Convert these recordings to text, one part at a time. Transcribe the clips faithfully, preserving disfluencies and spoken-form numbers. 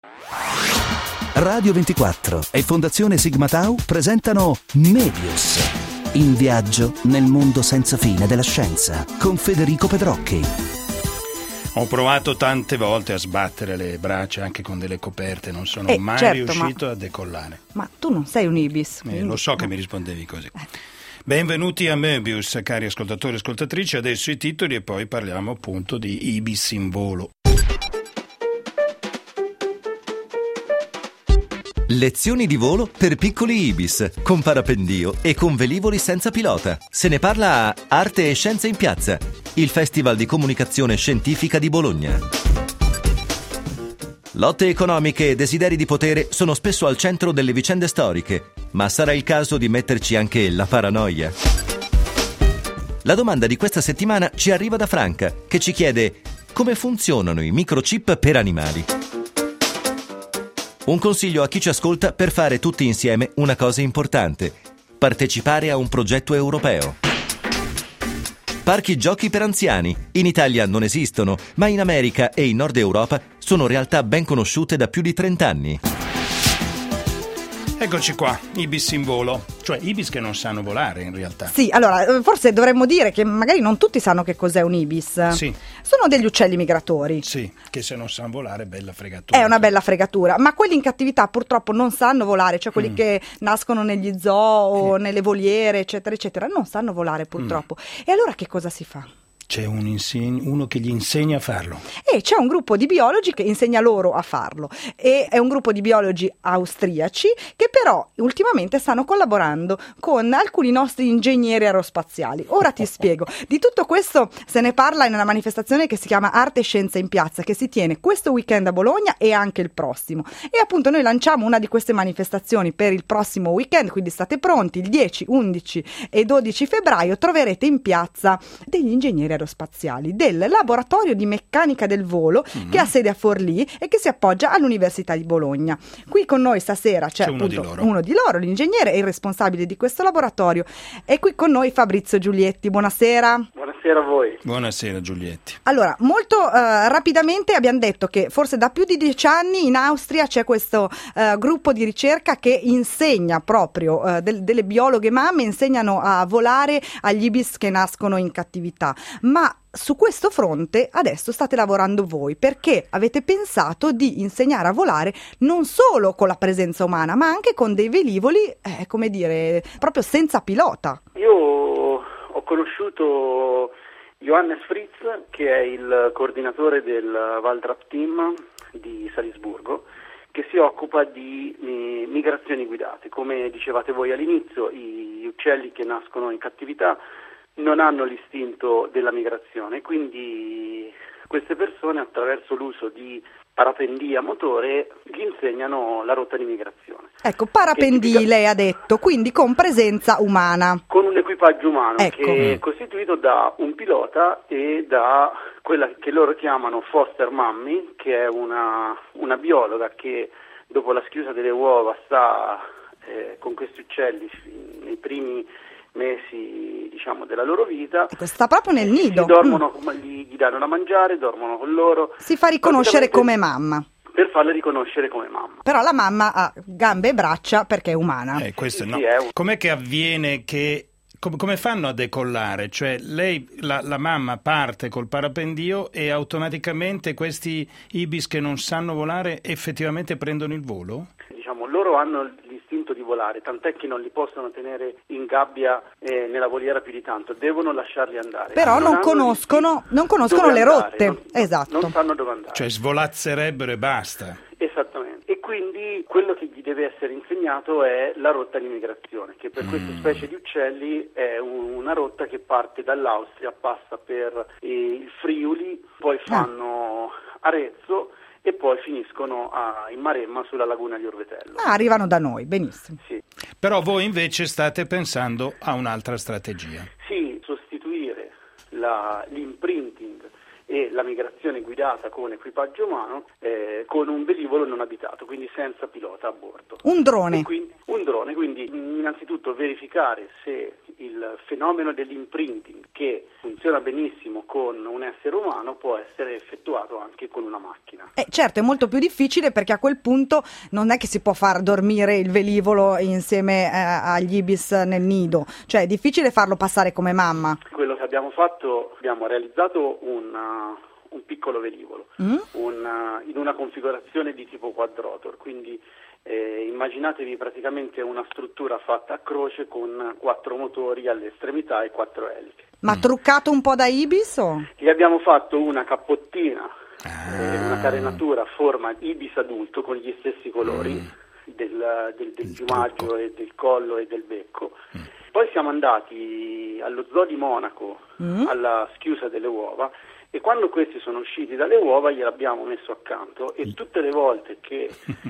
Radio ventiquattro e Fondazione Sigma Tau presentano Mebius, in viaggio nel mondo senza fine della scienza, con Federico Pedrocchi. Ho provato tante volte a sbattere le braccia anche con delle coperte, non sono eh, mai certo, riuscito ma... a decollare. Ma tu non sei un Ibis. Eh, lo so che mi rispondevi così. Benvenuti a Mebius, cari ascoltatori e ascoltatrici. Adesso i titoli e poi parliamo appunto di Ibis in volo. Lezioni di volo per piccoli Ibis, con parapendio e con velivoli senza pilota. Se ne parla a Arte e Scienze in Piazza, il Festival di Comunicazione Scientifica di Bologna. Lotte economiche e desideri di potere sono spesso al centro delle vicende storiche, ma sarà il caso di metterci anche la paranoia? La domanda di questa settimana ci arriva da Franca, che ci chiede: come funzionano i microchip per animali? Un consiglio a chi ci ascolta per fare tutti insieme una cosa importante: partecipare a un progetto europeo. Parchi giochi per anziani. In Italia non esistono, ma in America e in Nord Europa sono realtà ben conosciute da più di trenta anni. Eccoci qua, Ibis in volo, cioè Ibis che non sanno volare in realtà. Sì, allora, forse dovremmo dire che magari non tutti sanno che cos'è un Ibis. Sì. Sono degli uccelli migratori. Sì, che se non sanno volare è bella fregatura. È una bella fregatura, ma quelli in cattività purtroppo non sanno volare, cioè quelli mm. che nascono negli zoo o mm. nelle voliere, eccetera, eccetera, non sanno volare purtroppo. Mm. E allora che cosa si fa? C'è un inseg- uno che gli insegna a farlo. E c'è un gruppo di biologi che insegna loro a farlo. E è un gruppo di biologi austriaci che però ultimamente stanno collaborando con alcuni nostri ingegneri aerospaziali. Ora ti spiego. Di tutto questo se ne parla in una manifestazione che si chiama Arte e Scienze in Piazza, che si tiene questo weekend a Bologna e anche il prossimo. E appunto noi lanciamo una di queste manifestazioni per il prossimo weekend, quindi state pronti. Il dieci, undici e dodici febbraio troverete in piazza degli ingegneri aerospaziali del laboratorio di meccanica del volo mm-hmm. che ha sede a Forlì e che si appoggia all'Università di Bologna. Qui con noi stasera c'è, c'è appunto uno di loro, uno di loro l'ingegnere e il responsabile di questo laboratorio. E qui con noi Fabrizio Giulietti. Buonasera. Buonasera a voi. Buonasera Giulietti. Allora, molto uh, rapidamente abbiamo detto che forse da più di dieci anni in Austria c'è questo uh, gruppo di ricerca che insegna proprio, uh, del, delle biologhe mamme insegnano a volare agli ibis che nascono in cattività. Ma su questo fronte adesso state lavorando voi, perché avete pensato di insegnare a volare non solo con la presenza umana, ma anche con dei velivoli, eh, come dire, proprio senza pilota. Io ho conosciuto Johannes Fritz, che è il coordinatore del Waldrapp Team di Salisburgo, che si occupa di eh, migrazioni guidate. Come dicevate voi all'inizio, gli uccelli che nascono in cattività non hanno l'istinto della migrazione, quindi queste persone attraverso l'uso di parapendia a motore gli insegnano la rotta di migrazione. Ecco, parapendia tipica... lei ha detto, quindi con presenza umana. Con un equipaggio umano, ecco. che è costituito da un pilota e da quella che loro chiamano foster mummy, che è una, una biologa che dopo la schiusa delle uova sta eh, con questi uccelli nei primi mesi, diciamo, della loro vita. Ecco, sta proprio nel nido. Dormono, mm. gli, gli danno da mangiare, dormono con loro. Si fa riconoscere come mamma. Per farla riconoscere come mamma. Però la mamma ha gambe e braccia perché è umana. Eh, questo sì, no. Sì, è un... Com'è che avviene che Com- come fanno a decollare? Cioè lei, la, la mamma parte col parapendio e automaticamente questi ibis che non sanno volare effettivamente prendono il volo? Diciamo, loro hanno l'istinto di volare, tant'è che non li possono tenere in gabbia eh, nella voliera più di tanto, devono lasciarli andare. Però non, non conoscono, non conoscono le andare, rotte, non, esatto. Non sanno dove andare. Cioè svolazzerebbero e basta. Esattamente. E quindi quello che gli deve essere insegnato è la rotta di migrazione, che per mm. queste specie di uccelli è un, una rotta che parte dall'Austria, passa per eh, il Friuli, poi fanno ah. Arezzo e poi finiscono a, in Maremma sulla laguna di Orvetello. Ah, arrivano da noi, benissimo. Sì. Però voi invece state pensando a un'altra strategia. Sì, sostituire la, l'imprinting e la migrazione guidata con equipaggio umano eh, con un velivolo non abitato, quindi senza pilota a bordo. Un drone. Quindi, un drone, quindi innanzitutto verificare se il fenomeno dell'imprinting, che funziona benissimo con un essere umano, può essere effettuato anche con una macchina. Eh, certo, è molto più difficile perché a quel punto non è che si può far dormire il velivolo insieme eh, agli ibis nel nido, cioè è difficile farlo passare come mamma. Quello che abbiamo fatto, abbiamo realizzato un, uh, un piccolo velivolo mm? un, uh, in una configurazione di tipo quadrotor, quindi Eh, immaginatevi praticamente una struttura fatta a croce con quattro motori alle estremità e quattro eliche. Ma truccato un po' da ibis o? Gli abbiamo fatto una cappottina, ah. eh, una carenatura a forma ibis adulto con gli stessi colori mm. del, del, del piumaggio e del collo e del becco. Mm. Poi siamo andati allo zoo di Monaco mm. alla schiusa delle uova, e quando questi sono usciti dalle uova gliel'abbiamo messo accanto, e tutte le volte che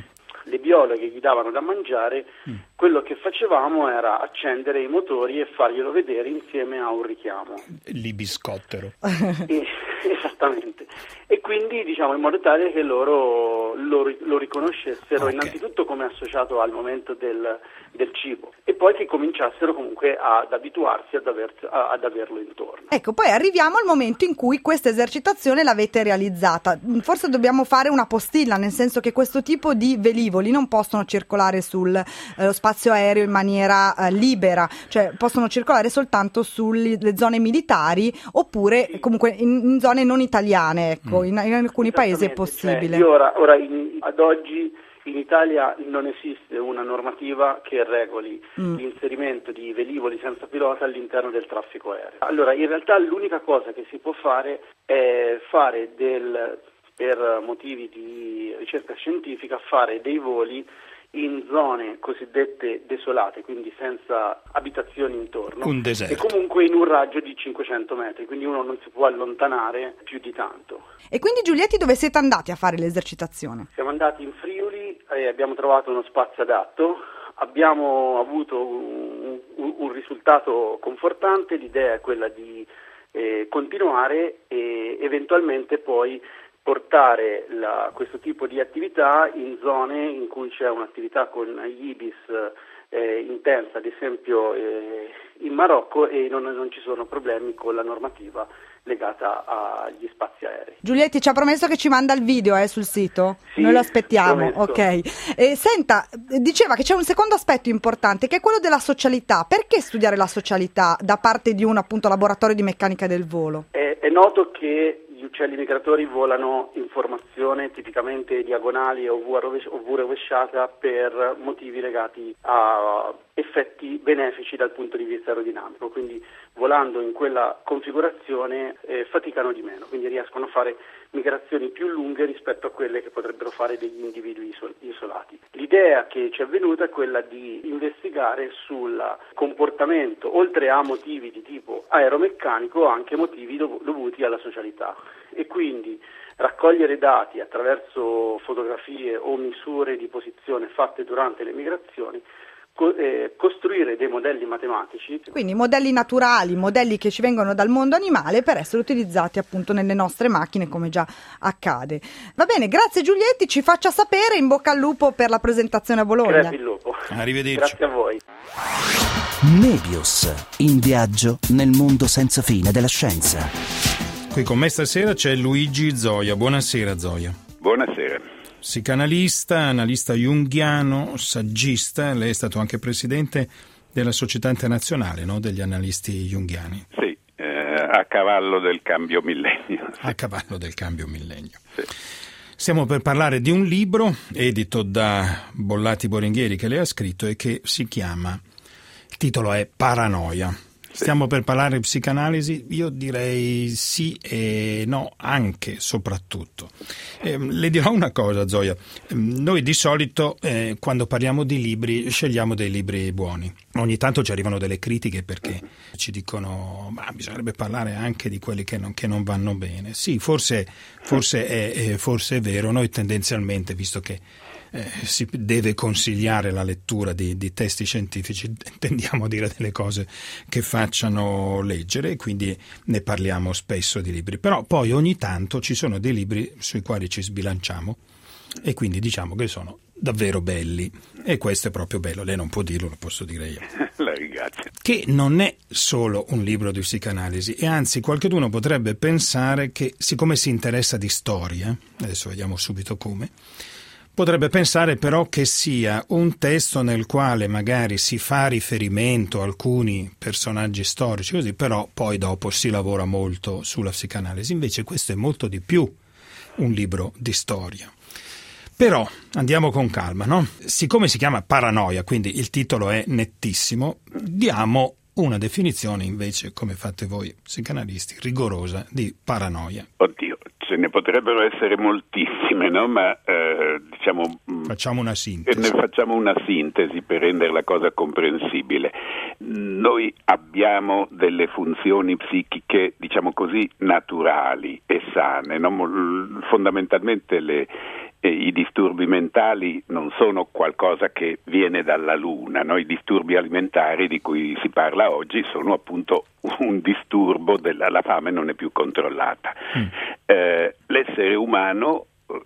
le biologhe gli davano da mangiare, mm. quello che facevamo era accendere i motori e farglielo vedere insieme a un richiamo. L'ibiscottero. E, esattamente. E quindi diciamo in modo tale che loro lo, lo riconoscessero okay. innanzitutto come associato al momento del, del cibo, e poi che cominciassero comunque ad abituarsi ad, aver, ad averlo intorno. Ecco, poi arriviamo al momento in cui questa esercitazione l'avete realizzata. Forse dobbiamo fare una postilla, nel senso che questo tipo di velivoli non possono circolare sullo eh, spazio aereo in maniera eh, libera, cioè possono circolare soltanto sulle zone militari, oppure sì. comunque in, in zone non italiane, ecco, mm. in, in alcuni paesi è possibile. Cioè, io ora, ora in, ad oggi in Italia non esiste una normativa che regoli mm. l'inserimento di velivoli senza pilota all'interno del traffico aereo. Allora, in realtà l'unica cosa che si può fare è fare del, per motivi di ricerca scientifica, fare dei voli in zone cosiddette desolate, quindi senza abitazioni intorno, un deserto. E comunque in un raggio di cinquecento metri, quindi uno non si può allontanare più di tanto. E quindi Giulietti, dove siete andati a fare l'esercitazione? Siamo andati in Friuli e abbiamo trovato uno spazio adatto, abbiamo avuto un, un, un risultato confortante. L'idea è quella di eh, continuare e eventualmente poi portare la, questo tipo di attività in zone in cui c'è un'attività con gli ibis eh, intensa, ad esempio eh, in Marocco, e non, non ci sono problemi con la normativa legata agli spazi aerei. Giulietti ci ha promesso che ci manda il video eh, sul sito? Sì, noi lo aspettiamo, promesso. Ok. E, senta, diceva che c'è un secondo aspetto importante, che è quello della socialità. Perché studiare la socialità da parte di un appunto laboratorio di meccanica del volo? È, è noto che gli uccelli migratori volano in formazione tipicamente diagonali o V rovesciata per motivi legati a effetti benefici dal punto di vista aerodinamico, quindi volando in quella configurazione eh, faticano di meno, quindi riescono a fare migrazioni più lunghe rispetto a quelle che potrebbero fare degli individui isol- isolati. L'idea che ci è venuta è quella di investigare sul comportamento, oltre a motivi di tipo aeromeccanico, anche motivi dov- dovuti alla socialità, e quindi raccogliere dati attraverso fotografie o misure di posizione fatte durante le migrazioni, co- eh, costruire dei modelli matematici. Quindi modelli naturali, modelli che ci vengono dal mondo animale per essere utilizzati appunto nelle nostre macchine, come già accade. Va bene, grazie Giulietti, ci faccia sapere, in bocca al lupo per la presentazione a Bologna. Grazie il lupo. Arrivederci. Grazie a voi. Nebius, in viaggio nel mondo senza fine della scienza. Qui con me stasera c'è Luigi Zoia. Buonasera Zoia. Buonasera. Psicanalista, analista junghiano, saggista. Lei è stato anche presidente della Società Internazionale, no? Degli analisti junghiani. Sì, eh, a cavallo del cambio millennio. Sì. A cavallo del cambio millennio. Sì. Stiamo per parlare di un libro edito da Bollati Boringhieri che lei ha scritto e che si chiama, il titolo è Paranoia. Stiamo per parlare di psicanalisi? Io direi sì e no, anche, soprattutto. Eh, le dirò una cosa, Zoia. Noi di solito, eh, quando parliamo di libri, scegliamo dei libri buoni. Ogni tanto ci arrivano delle critiche perché ci dicono ma bisognerebbe parlare anche di quelli che non, che non vanno bene. Sì, forse, forse, è, forse è vero. Noi tendenzialmente, visto che eh, si deve consigliare la lettura di, di testi scientifici, tendiamo a dire delle cose che facciano leggere e quindi ne parliamo spesso di libri. Però poi ogni tanto ci sono dei libri sui quali ci sbilanciamo e quindi diciamo che sono davvero belli, e questo è proprio bello. Lei non può dirlo, lo posso dire io. La ringrazio. Che non è solo un libro di psicanalisi, e anzi qualcuno potrebbe pensare che, siccome si interessa di storia, adesso vediamo subito come, potrebbe pensare però che sia un testo nel quale magari si fa riferimento a alcuni personaggi storici, così, però poi dopo si lavora molto sulla psicanalisi. Invece questo è molto di più un libro di storia. Però andiamo con calma, no? Siccome si chiama Paranoia, quindi il titolo è nettissimo, diamo una definizione invece, come fate voi psicanalisti, rigorosa di paranoia. Oddio, ce ne potrebbero essere moltissime, no? Ma eh, diciamo facciamo una sintesi. Ne facciamo una sintesi per rendere la cosa comprensibile. Noi abbiamo delle funzioni psichiche, diciamo così, naturali e sane, no? Fondamentalmente le E i disturbi mentali non sono qualcosa che viene dalla luna, no? I disturbi alimentari di cui si parla oggi sono appunto un disturbo della la fame non è più controllata. Mm. Eh, l'essere umano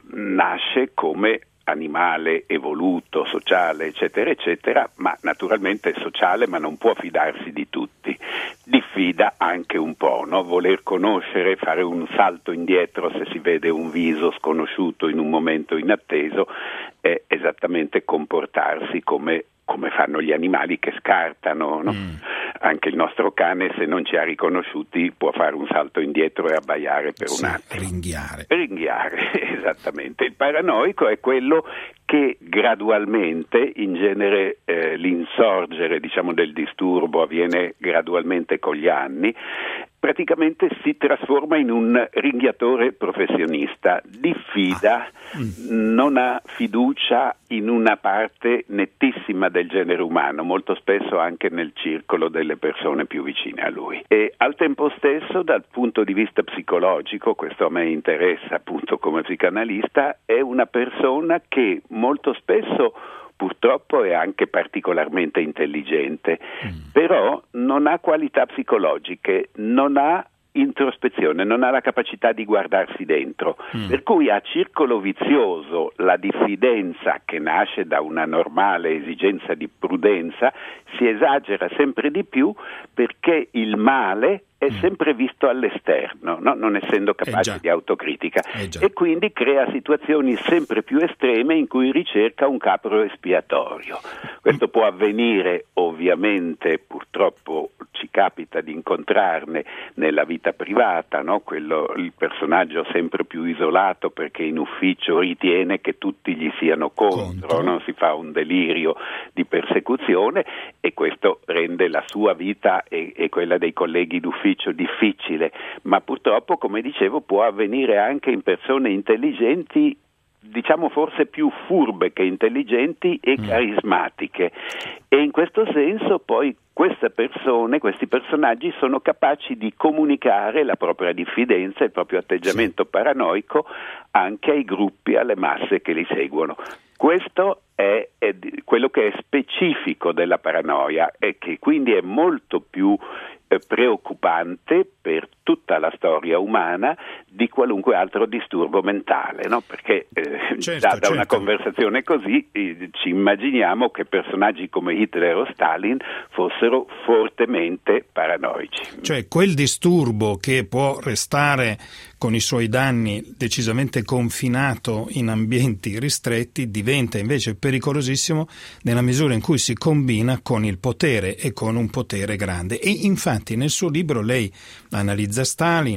nasce come animale evoluto, sociale, eccetera, eccetera, ma naturalmente è sociale, ma non può fidarsi di tutti. Diffida anche un po', no? Voler conoscere, fare un salto indietro se si vede un viso sconosciuto in un momento inatteso, è esattamente comportarsi come come fanno gli animali che scartano, no? Mm. Anche il nostro cane, se non ci ha riconosciuti, può fare un salto indietro e abbaiare per sì, un attimo. Ringhiare. Ringhiare, esattamente. Il paranoico è quello che gradualmente, in genere eh, l'insorgere, diciamo, del disturbo avviene gradualmente con gli anni, praticamente si trasforma in un ringhiatore professionista, diffida, ah. mm. non ha fiducia in una parte nettissima del genere umano, molto spesso anche nel circolo delle persone più vicine a lui. E al tempo stesso, dal punto di vista psicologico, questo a me interessa appunto come psicanalista, è una persona che molto spesso purtroppo è anche particolarmente intelligente, mm. però non ha qualità psicologiche, non ha introspezione, non ha la capacità di guardarsi dentro, mm. per cui a circolo vizioso la diffidenza che nasce da una normale esigenza di prudenza si esagera sempre di più, perché il male è sempre visto all'esterno, no? Non essendo capace eh di autocritica, eh e quindi crea situazioni sempre più estreme in cui ricerca un capro espiatorio. Questo può avvenire, ovviamente, purtroppo ci capita di incontrarne nella vita privata, no? Quello, il personaggio sempre più isolato perché in ufficio ritiene che tutti gli siano contro, contro. No? Si fa un delirio di persecuzione e questo rende la sua vita e, e quella dei colleghi d'ufficio difficile, ma purtroppo, come dicevo, può avvenire anche in persone intelligenti, diciamo forse più furbe che intelligenti e carismatiche, e in questo senso poi queste persone, questi personaggi sono capaci di comunicare la propria diffidenza, il proprio atteggiamento sì. paranoico anche ai gruppi, alle masse che li seguono. Questo è, è quello che è specifico della paranoia e che quindi è molto più eh, preoccupante per tutta la storia umana di qualunque altro disturbo mentale, no? Perché eh, certo, da, da certo. una conversazione così eh, ci immaginiamo che personaggi come Hitler o Stalin fossero fortemente paranoici. Cioè quel disturbo che può restare con i suoi danni decisamente confinato in ambienti ristretti diventa invece pericolosissimo nella misura in cui si combina con il potere e con un potere grande. E infatti nel suo libro lei analizza Stalin,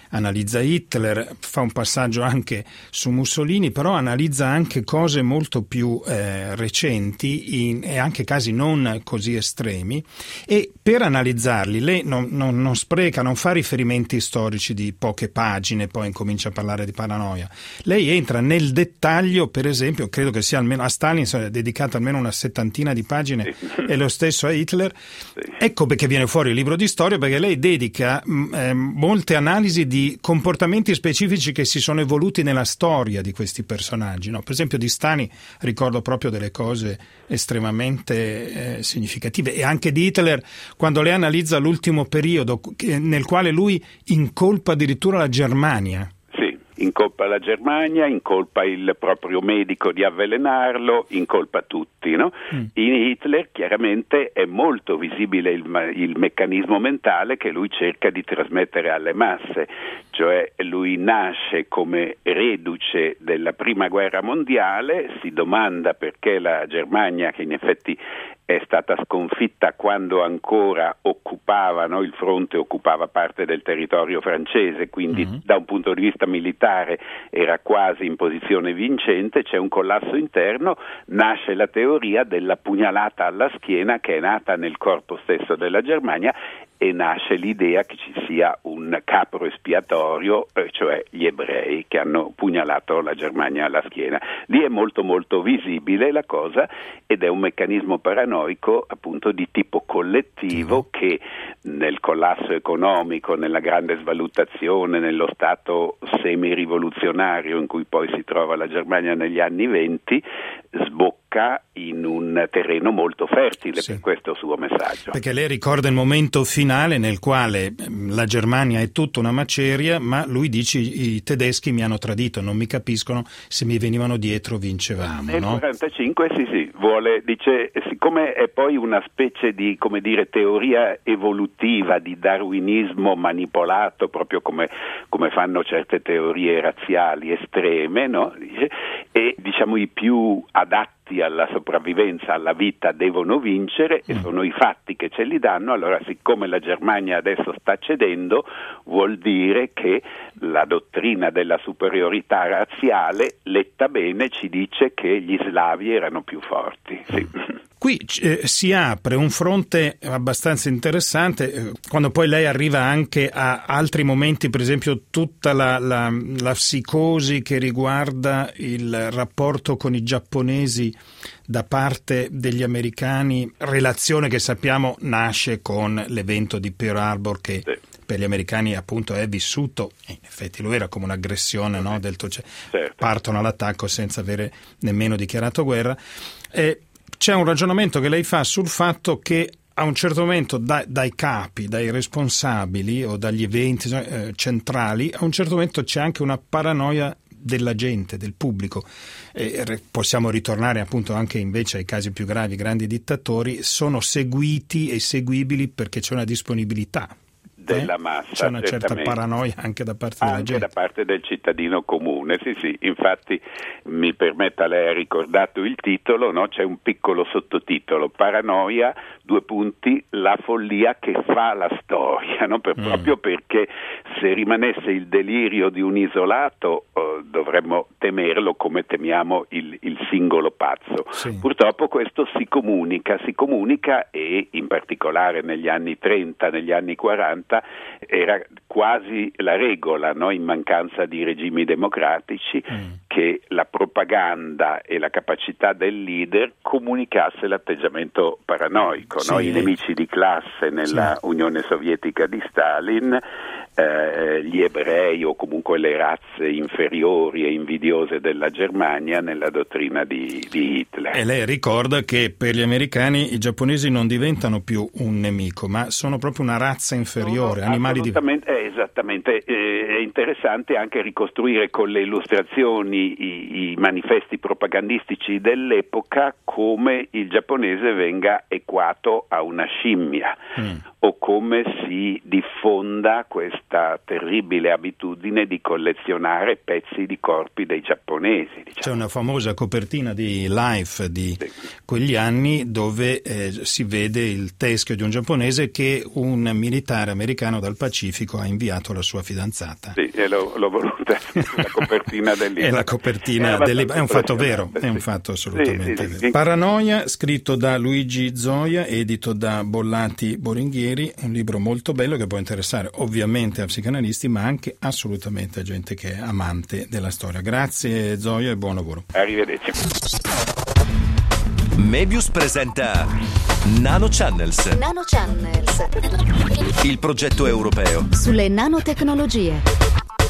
analizza Hitler, fa un passaggio anche su Mussolini, però analizza anche cose molto più eh, recenti in, e anche casi non così estremi, e per analizzarli lei non, non, non spreca, non fa riferimenti storici di poche pagine, poi incomincia a parlare di paranoia. Lei entra nel dettaglio, per esempio, credo che sia almeno a Stalin è dedicata almeno una settantina di pagine, sì. E lo stesso a Hitler. Sì. Ecco perché viene fuori il libro di storia, perché lei dedica eh, molte analisi di comportamenti specifici che si sono evoluti nella storia di questi personaggi, no? Per esempio di Stalin ricordo proprio delle cose estremamente eh, significative, e anche di Hitler quando lei analizza l'ultimo periodo che, nel quale lui incolpa addirittura la Germania. Incolpa la Germania, incolpa il proprio medico di avvelenarlo, incolpa tutti, no? Mm. In Hitler chiaramente è molto visibile il, il meccanismo mentale che lui cerca di trasmettere alle masse, cioè lui nasce come reduce della prima guerra mondiale, si domanda perché la Germania, che in effetti è stata sconfitta quando ancora occupava, no? Il fronte occupava parte del territorio francese, quindi mm-hmm. da un punto di vista militare era quasi in posizione vincente, c'è un collasso interno, nasce la teoria della pugnalata alla schiena che è nata nel corpo stesso della Germania, e nasce l'idea che ci sia un capro espiatorio, eh, cioè gli ebrei che hanno pugnalato la Germania alla schiena. Lì è molto molto visibile la cosa, ed è un meccanismo paranoico appunto di tipo collettivo che nel collasso economico, nella grande svalutazione, nello stato semi-rivoluzionario in cui poi si trova la Germania negli anni venti, sbocca in un terreno molto fertile, sì. Per questo suo messaggio. Perché lei ricorda il momento finale nel quale la Germania è tutta una maceria, ma lui dice i tedeschi mi hanno tradito, non mi capiscono, se mi venivano dietro vincevamo. Nel no? quarantacinque sì sì, vuole, dice, siccome è poi una specie di, come dire, teoria evolutiva di darwinismo manipolato, proprio come, come fanno certe teorie razziali estreme, no? Dice, e diciamo i più adatti alla sopravvivenza, alla vita devono vincere, e sono i fatti che ce li danno. Allora, siccome la Germania adesso sta cedendo, vuol dire che la dottrina della superiorità razziale, letta bene, ci dice che gli slavi erano più forti. Sì. Qui eh, si apre un fronte abbastanza interessante eh, quando poi lei arriva anche a altri momenti, per esempio tutta la, la, la psicosi che riguarda il rapporto con i giapponesi da parte degli americani, relazione che sappiamo nasce con l'evento di Pearl Harbor che sì. Per gli americani appunto è vissuto, in effetti lo era come un'aggressione, no, del cioè, certo. Partono all'attacco senza avere nemmeno dichiarato guerra. E c'è un ragionamento che lei fa sul fatto che a un certo momento da, dai capi, dai responsabili o dagli eventi eh, centrali, a un certo momento c'è anche una paranoia della gente, del pubblico. E possiamo ritornare appunto anche invece ai casi più gravi, grandi dittatori sono seguiti e seguibili perché c'è una disponibilità della eh? massa. C'è una certa paranoia anche da parte anche della gente. da parte del cittadino comune, sì sì, infatti mi permetta, lei ha ricordato il titolo, no? C'è un piccolo sottotitolo, paranoia, due punti, la follia che fa la storia, no? Per, mm. proprio perché se rimanesse il delirio di un isolato eh, dovremmo temerlo come temiamo il, il singolo pazzo. Sì. Purtroppo questo si comunica, si comunica e in particolare negli anni trenta, negli anni quaranta era quasi la regola, no? In mancanza di regimi democratici, mm. che la propaganda e la capacità del leader comunicasse l'atteggiamento paranoico, sì. no? I nemici di classe nella sì. Unione Sovietica di Stalin, eh, gli ebrei o comunque le razze inferiori e invidiose della Germania nella dottrina di, di Hitler. E lei ricorda che per gli americani i giapponesi non diventano più un nemico, ma sono proprio una razza inferiore, no, no, animali di... Eh, esattamente, eh, è interessante anche ricostruire con le illustrazioni i, i manifesti propagandistici dell'epoca come il giapponese venga equato a una scimmia mm. o come si diffonda questa terribile abitudine di collezionare pezzi di corpi dei giapponesi. Diciamo. C'è una famosa copertina di Life di sì. quegli anni dove eh, si vede il teschio di un giapponese che un militare americano dal Pacifico ha inviato alla sua fidanzata. Sì, e l'ho, l'ho voluta la copertina del libro. È la copertina è, del libro. È un fatto vero, è un fatto assolutamente sì, sì, sì. vero. Paranoia, scritto da Luigi Zoia, edito da Bollati Boringhieri, un libro molto bello che può interessare ovviamente a psicanalisti ma anche assolutamente a gente che è amante della storia. Grazie Zoia e buon lavoro. Arrivederci. Mebius presenta Nano Channels. Nano Channels. Il progetto europeo sulle nanotecnologie.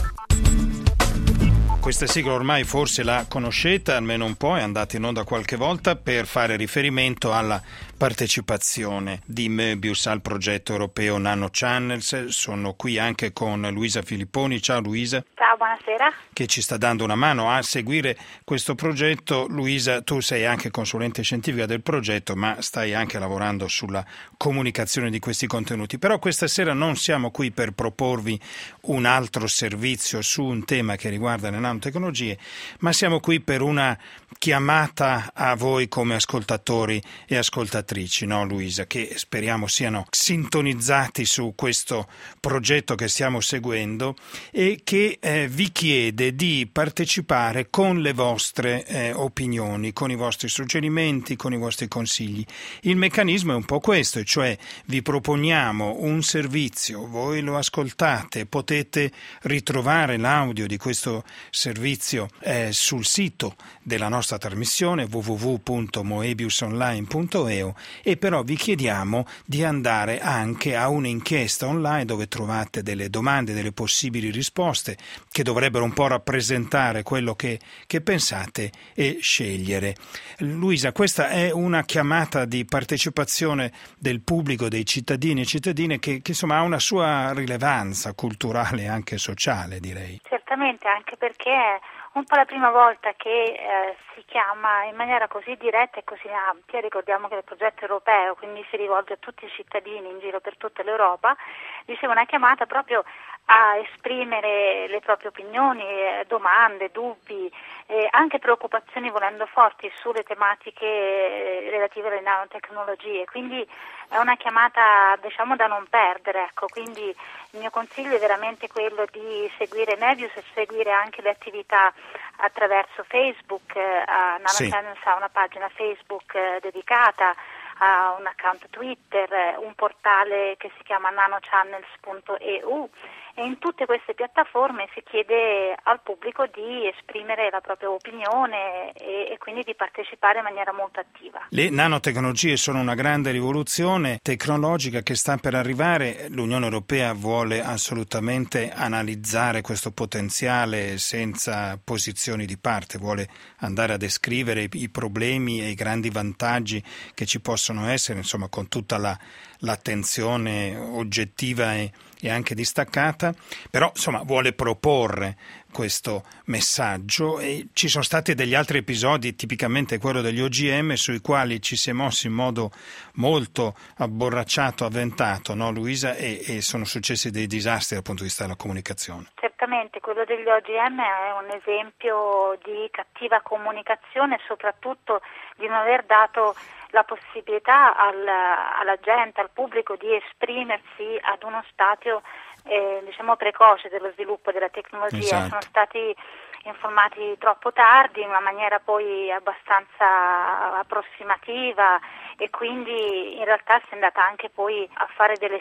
Questa sigla ormai forse la conoscete, almeno un po', è andata in onda qualche volta per fare riferimento alla partecipazione di Mebius al progetto europeo Nano Channels. Sono qui anche con Luisa Filipponi. Ciao Luisa. Ciao, buonasera. Che ci sta dando una mano a seguire questo progetto. Luisa, tu sei anche consulente scientifica del progetto, ma stai anche lavorando sulla comunicazione di questi contenuti. Però questa sera non siamo qui per proporvi un altro servizio su un tema che riguarda le nanotecnologie, ma siamo qui per una chiamata a voi come ascoltatori e ascoltatrici, no Luisa, che speriamo siano sintonizzati su questo progetto che stiamo seguendo e che eh, vi chiede di partecipare con le vostre eh, opinioni, con i vostri suggerimenti, con i vostri consigli. Il meccanismo è un po' questo, cioè vi proponiamo un servizio, voi lo ascoltate, potete ritrovare l'audio di questo servizio eh, sul sito della nostra trasmissione w w w punto moebius online punto e u e però vi chiediamo di andare anche a un'inchiesta online dove trovate delle domande, delle possibili risposte che dovrebbero un po' rappresentare quello che, che pensate e scegliere. Luisa, questa è una chiamata di partecipazione del pubblico, dei cittadini e cittadine che, che insomma ha una sua rilevanza culturale e anche sociale, direi. Certamente, anche perché è un po' la prima volta che eh, si chiama in maniera così diretta e così ampia. Ricordiamo che il progetto europeo, quindi si rivolge a tutti i cittadini in giro per tutta l'Europa, dicevo una chiamata proprio a esprimere le proprie opinioni, eh, domande, dubbi, eh, anche preoccupazioni volendo forti sulle tematiche eh, relative alle nanotecnologie, quindi è una chiamata diciamo da non perdere, ecco, quindi il mio consiglio è veramente quello di seguire Mebius e seguire anche le attività attraverso Facebook. eh, a Nano sì. Channels ha una pagina Facebook eh, dedicata, ha un account Twitter, eh, un portale che si chiama nanochannels punto e u e in tutte queste piattaforme si chiede al pubblico di esprimere la propria opinione e, e quindi di partecipare in maniera molto attiva. Le nanotecnologie sono una grande rivoluzione tecnologica che sta per arrivare. L'Unione Europea vuole assolutamente analizzare questo potenziale senza posizioni di parte, vuole andare a descrivere i, i problemi e i grandi vantaggi che ci possono essere, insomma con tutta la, l'attenzione oggettiva e e anche distaccata, però insomma vuole proporre questo messaggio e ci sono stati degli altri episodi, tipicamente quello degli O G M, sui quali ci si è mossi in modo molto abborracciato, avventato, no Luisa? E, e sono successi dei disastri dal punto di vista della comunicazione. Certamente, quello degli O G M è un esempio di cattiva comunicazione e soprattutto di non aver dato la possibilità al, alla gente, al pubblico di esprimersi ad uno stadio eh, diciamo precoce dello sviluppo della tecnologia. Esatto. Sono stati informati troppo tardi, in una maniera poi abbastanza approssimativa e quindi in realtà si è andata anche poi a fare delle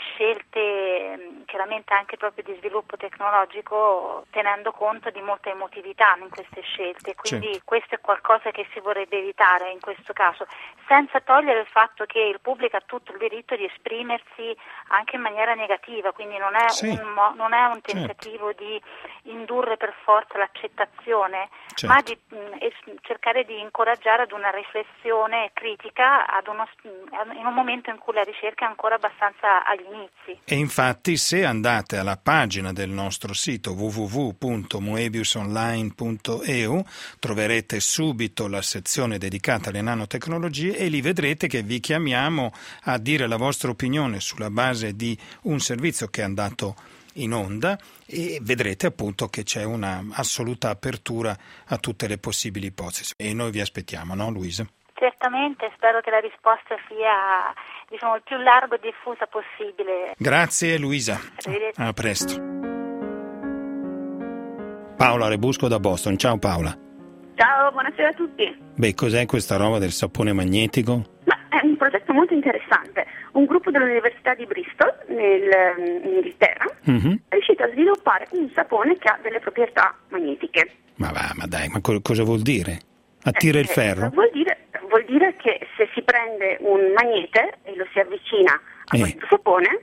scelte chiaramente anche proprio di sviluppo tecnologico tenendo conto di molta emotività in queste scelte, quindi certo. Questo è qualcosa che si vorrebbe evitare in questo caso, senza togliere il fatto che il pubblico ha tutto il diritto di esprimersi anche in maniera negativa, quindi non è, sì. un, non è un tentativo certo. di indurre per forza l'accettazione informazione, certo. ma di mh, cercare di incoraggiare ad una riflessione critica ad uno, in un momento in cui la ricerca è ancora abbastanza agli inizi. E infatti se andate alla pagina del nostro sito w w w punto moebius online punto e u troverete subito la sezione dedicata alle nanotecnologie e lì vedrete che vi chiamiamo a dire la vostra opinione sulla base di un servizio che è andato in onda e vedrete appunto che c'è una assoluta apertura a tutte le possibili ipotesi e noi vi aspettiamo, no Luisa? Certamente, spero che la risposta sia, diciamo, il più largo e diffusa possibile. Grazie Luisa, a presto. Paola Rebusco da Boston, ciao Paola. Ciao, buonasera a tutti. Beh, cos'è questa roba del sapone magnetico? Ma è un progetto molto interessante. Un gruppo dell'Università di Bristol, nel, in Inghilterra, mm-hmm. è riuscito a sviluppare un sapone che ha delle proprietà magnetiche. Ma va, ma dai, ma co- cosa vuol dire? Attira eh, il ferro? Eh, vuol dire, vuol dire che se si prende un magnete e lo si avvicina a eh. questo sapone,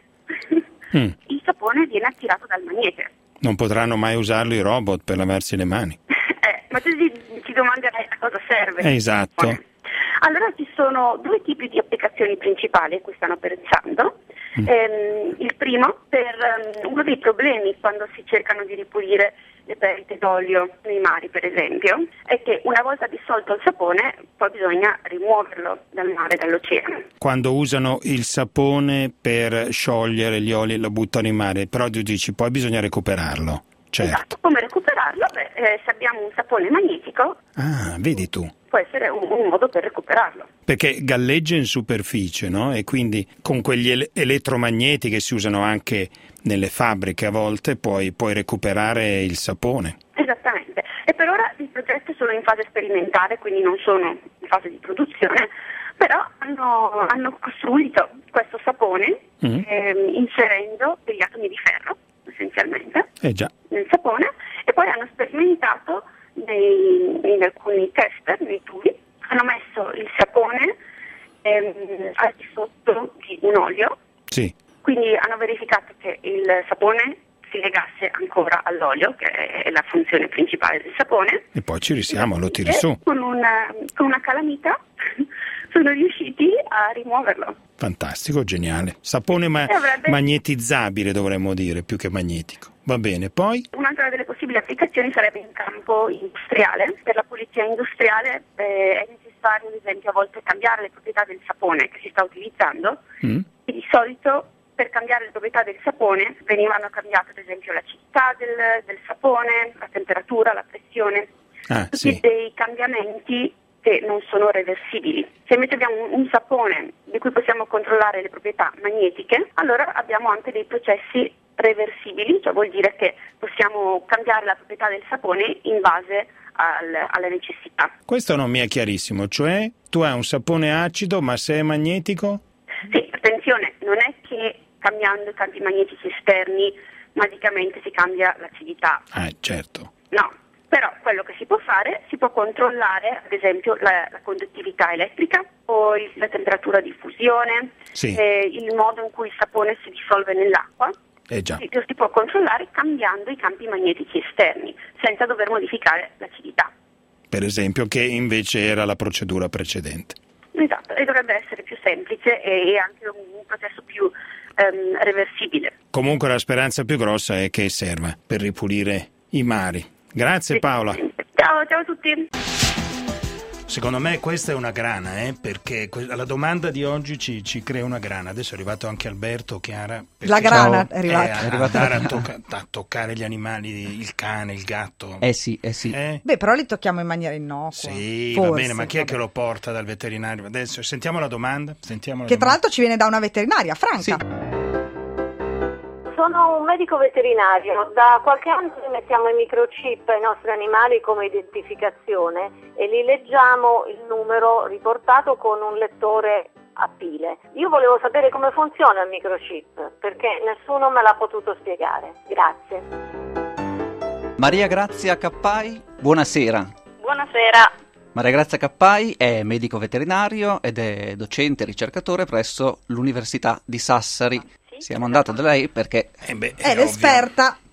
mm. il sapone viene attirato dal magnete. Non potranno mai usarlo i robot per lavarsi le mani. eh, ma tu ti, ti domanderai a cosa serve. Eh, esatto. Okay. Allora ci sono due tipi di applicazioni principali a cui stanno pensando. Mm. Ehm, il primo, per um, uno dei problemi quando si cercano di ripulire le perdite d'olio nei mari, per esempio, è che una volta dissolto il sapone poi bisogna rimuoverlo dal mare, dall'oceano. Quando usano il sapone per sciogliere gli oli e lo buttano in mare, però tu dici poi bisogna recuperarlo. Certo. Esatto, come recuperarlo? Beh, eh, se abbiamo un sapone magnetico, ah, vedi tu. Può essere un, un modo per recuperarlo. Perché galleggia in superficie, no? E quindi con quegli ele- elettromagneti che si usano anche nelle fabbriche a volte puoi, puoi recuperare il sapone. Esattamente. E per ora il progetto è solo in fase sperimentale, quindi non sono in fase di produzione, però hanno, hanno costruito questo sapone mm. eh, inserendo degli atomi di ferro, essenzialmente, eh già. nel sapone, e poi hanno sperimentato nei, in alcuni test, nei tubi, hanno messo il sapone ehm, al di sotto di un olio, sì. Quindi hanno verificato che il sapone si legasse ancora all'olio, che è la funzione principale del sapone. E poi ci risiamo, lo tiri su. Con una, con una calamita sono riusciti a rimuoverlo. Fantastico, geniale. Sapone ma- avrebbe... magnetizzabile dovremmo dire, più che magnetico. Va bene, poi? Un'altra delle possibili applicazioni sarebbe in campo industriale. Per la pulizia industriale eh, è necessario, ad esempio, a volte cambiare le proprietà del sapone che si sta utilizzando. Mm. E di solito per cambiare le proprietà del sapone venivano cambiate, ad esempio, l'acidità del, del sapone, la temperatura, la pressione. Ah, tutti sì. dei cambiamenti che non sono reversibili. Se invece abbiamo un, un sapone di cui possiamo controllare le proprietà magnetiche, allora abbiamo anche dei processi reversibili, cioè vuol dire che possiamo cambiare la proprietà del sapone in base al, alle necessità. Questo non mi è chiarissimo, cioè tu hai un sapone acido ma se è magnetico? Sì, attenzione, non è che cambiando i campi magnetici esterni magicamente si cambia l'acidità. Ah, certo. No. Però quello che si può fare, si può controllare ad esempio la, la conduttività elettrica o il, la temperatura di fusione, sì. eh, il modo in cui il sapone si dissolve nell'acqua. Eh già. Si, si può controllare cambiando i campi magnetici esterni, senza dover modificare l'acidità. Per esempio, che invece era la procedura precedente. Esatto, e dovrebbe essere più semplice e, e anche un, un processo più ehm, reversibile. Comunque la speranza più grossa è che serva per ripulire i mari. Grazie Paola. Ciao, ciao a tutti. Secondo me questa è una grana, eh, perché la domanda di oggi ci, ci crea una grana. Adesso è arrivato anche Alberto, Chiara. La grana è arrivata. Eh, a, è arrivata andare a, tocca, a toccare gli animali, il cane, il gatto. Eh sì, eh sì. Eh? Beh, però li tocchiamo in maniera innocua. Sì, forse, va bene, ma chi vabbè. è che lo porta dal veterinario? Adesso sentiamo la domanda. Sentiamo la che domanda. tra l'altro ci viene da una veterinaria, Franca. Sì. Sono un medico veterinario, da qualche anno mettiamo i microchip ai nostri animali come identificazione e li leggiamo il numero riportato con un lettore a pile. Io volevo sapere come funziona il microchip perché nessuno me l'ha potuto spiegare. Grazie. Maria Grazia Cappai, buonasera. Buonasera. Maria Grazia Cappai è medico veterinario ed è docente e ricercatore presso l'Università di Sassari. Siamo andati da lei perché eh beh, è, è l'esperta. ovvio.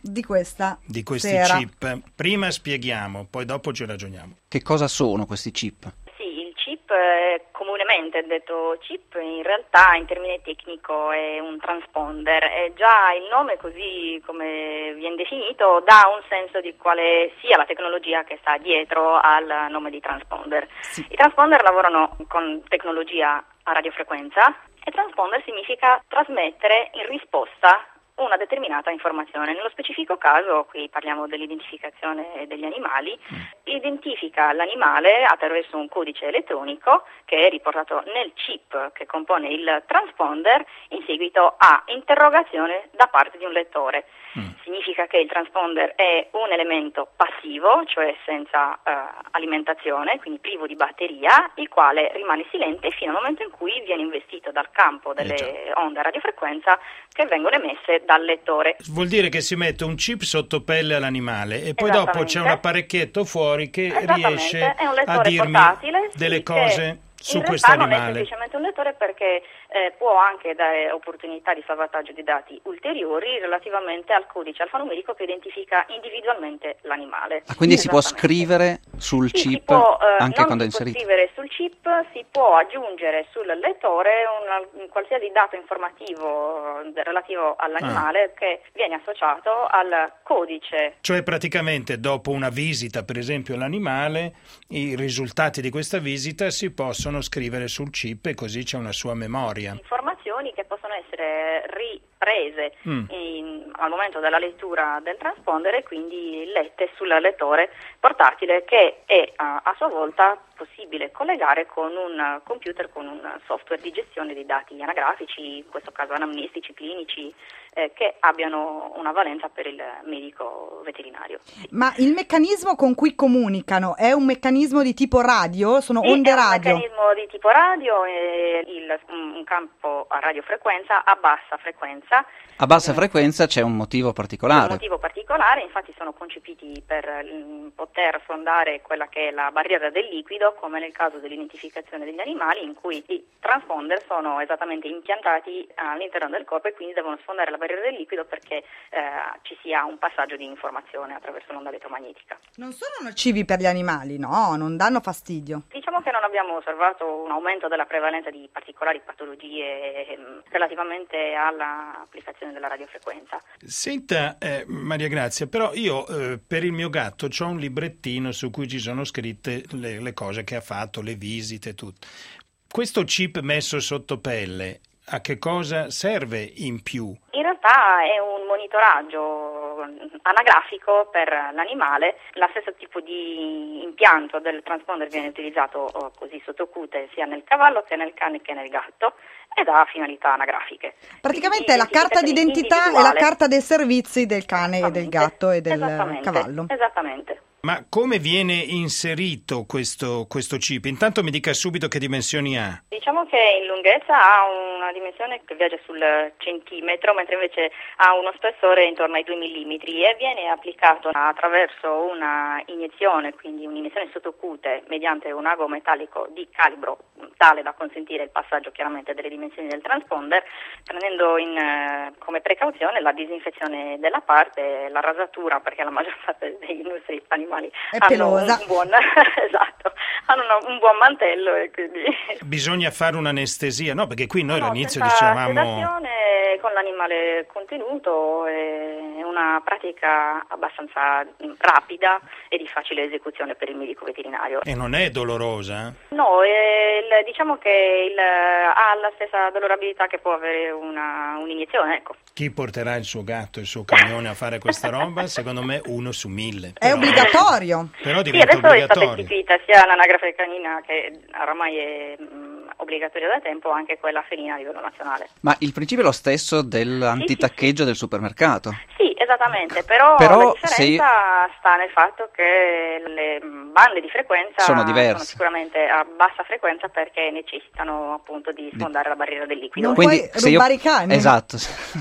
di questa di questi sera. chip. Prima spieghiamo, poi dopo ci ragioniamo. Che cosa sono questi chip? Sì, il chip è comunemente detto chip, in realtà in termine tecnico è un transponder, e già il nome, così come viene definito, dà un senso di quale sia la tecnologia che sta dietro al nome di transponder. Sì. I transponder lavorano con tecnologia a radiofrequenza, e transponder significa trasmettere in risposta una determinata informazione. Nello specifico caso, qui parliamo dell'identificazione degli animali, identifica l'animale attraverso un codice elettronico che è riportato nel chip che compone il transponder in seguito a interrogazione da parte di un lettore. Mm. Significa che il transponder è un elemento passivo, cioè senza eh, alimentazione, quindi privo di batteria, il quale rimane silente fino al momento in cui viene investito dal campo delle eh onde a radiofrequenza che vengono emesse dal lettore. Vuol dire che si mette un chip sotto pelle all'animale e poi dopo c'è un apparecchietto fuori che riesce a dirmi delle sì, cose su in questo realtà animale. Non è semplicemente un lettore, perché eh, può anche dare opportunità di salvataggio di dati ulteriori relativamente al codice alfanumerico che identifica individualmente l'animale. Ah, quindi si può scrivere sul sì, chip si può, eh, anche non quando è si può inserito? scrivere sul chip, si può aggiungere sul lettore una, un qualsiasi dato informativo relativo all'animale ah. che viene associato al codice. Cioè praticamente dopo una visita, per esempio, all'animale, i risultati di questa visita si possono scrivere sul chip e così c'è una sua memoria. Informazioni che possono essere riprese mm. in, al momento della lettura del transponder e quindi lette sul lettore portatile, che è a, a sua volta possibile collegare con un computer, con un software di gestione dei dati anagrafici, in questo caso anamnestici, clinici, eh, che abbiano una valenza per il medico veterinario. Sì. Ma il meccanismo con cui comunicano è un meccanismo di tipo radio? Sono sì, onde è radio? un meccanismo di tipo radio, e il, un campo a radiofrequenza a bassa frequenza. A bassa frequenza c'è un motivo particolare. Un motivo particolare, infatti sono concepiti per m, poter sondare quella che è la barriera del liquido, come nel caso dell'identificazione degli animali, in cui i transponder sono esattamente impiantati all'interno del corpo e quindi devono sfondare la barriera del liquido perché eh, ci sia un passaggio di informazione attraverso l'onda elettromagnetica. Non sono nocivi per gli animali, no? Non danno fastidio? Diciamo che non abbiamo osservato un aumento della prevalenza di particolari patologie ehm, relativamente all'applicazione della radiofrequenza. Senta, eh, Maria Grazia, però io eh, per il mio gatto c'ho un librettino su cui ci sono scritte le, le cose che ha fatto, le visite, tutto. Questo chip messo sotto pelle, a che cosa serve in più? In realtà è un monitoraggio anagrafico per l'animale. Lo stesso tipo di impianto del transponder viene utilizzato oh, così sottocute sia nel cavallo che nel cane che nel gatto, ed ha finalità anagrafiche. Praticamente è la carta d'identità e la carta dei servizi del cane e del gatto e del cavallo. Esattamente. Ma come viene inserito questo, questo chip? Intanto mi dica subito che dimensioni ha. Diciamo che in lunghezza ha una dimensione che viaggia sul centimetro, mentre invece ha uno spessore intorno ai due millimetri, e viene applicato attraverso una iniezione, quindi un'iniezione sottocute mediante un ago metallico di calibro tale da consentire il passaggio chiaramente delle dimensioni del transponder, prendendo in, eh, come precauzione la disinfezione della parte, la rasatura, perché la maggior parte dei nostri animali è hanno pelosa. un buon esatto, hanno un buon mantello, e quindi bisogna fare un'anestesia, no? Perché qui noi no, all'inizio senza dicevamo sedazione, con l'animale contenuto, è una pratica abbastanza rapida e di facile esecuzione per il medico veterinario. E non è dolorosa? No, il, diciamo che il, ha la stessa dolorabilità che può avere una, un'iniezione, ecco. Chi porterà il suo gatto e il suo cagnone a fare questa roba? Secondo me uno su mille. È però, obbligatorio. Però sì, diventa adesso obbligatorio. è stata istituita sia l'anagrafe canina, che oramai è mh, obbligatoria da tempo, anche quella felina a livello nazionale. Ma il principio è lo stesso dell'antitaccheggio sì, sì, del supermercato? Sì, esattamente, però, però la differenza io... sta nel fatto che le bande di frequenza sono diverse. Sono sicuramente a bassa frequenza, perché necessitano appunto di sfondare la barriera del liquido. Non Quindi, puoi rubare io... i cani? Esatto.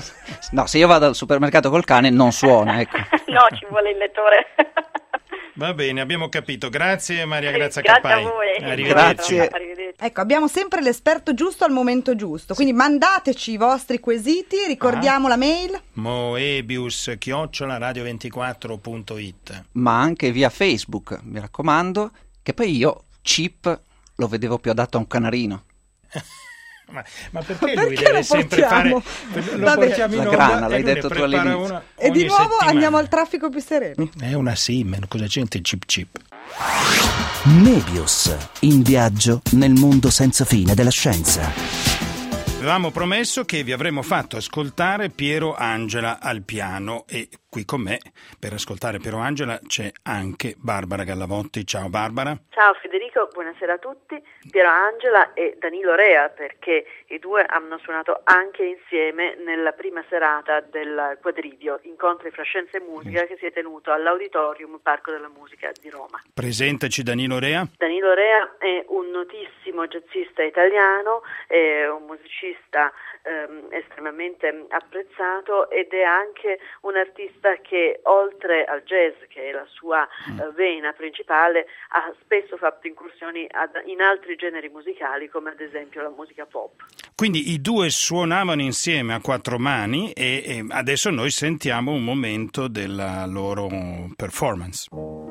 No, se io vado al supermercato col cane non suona, ecco. No, ci vuole il lettore. Va bene, abbiamo capito. Grazie Maria Grazia Grazie Cappai. a voi. Arrivederci. Grazie. Arrivederci. Ecco, abbiamo sempre l'esperto giusto al momento giusto, quindi mandateci i vostri quesiti, ricordiamo ah. la mail moebius chiocciola radio ventiquattro punto it, ma anche via Facebook, mi raccomando, che poi io Chip lo vedevo più adatto a un canarino. Ma, ma perché, perché lui deve sempre fare lo Vabbè. portiamo in la onda grana, e l'hai lui detto ne tu all'inizio. una E di ogni nuovo settimana. andiamo al traffico più sereni. È una sim, cosa c'entra chip chip? Mebius, in viaggio nel mondo senza fine della scienza. Avevamo promesso che vi avremmo fatto ascoltare Piero Angela al piano e qui con me per ascoltare Piero Angela c'è anche Barbara Gallavotti. Ciao Barbara. Ciao Federico, buonasera a tutti. Piero Angela e Danilo Rea, perché i due hanno suonato anche insieme nella prima serata del Quadrivio, Incontri fra Scienza e Musica, che si è tenuto all'Auditorium Parco della Musica di Roma. Presentaci Danilo Rea. Danilo Rea è un notissimo jazzista italiano, è un musicista ehm, estremamente apprezzato ed è anche un artista che oltre al jazz, che è la sua eh, vena principale, ha spesso fatto incursioni ad, in altri generi musicali, come ad esempio la musica pop. Quindi i due suonavano insieme a quattro mani e, e adesso noi sentiamo un momento della loro performance.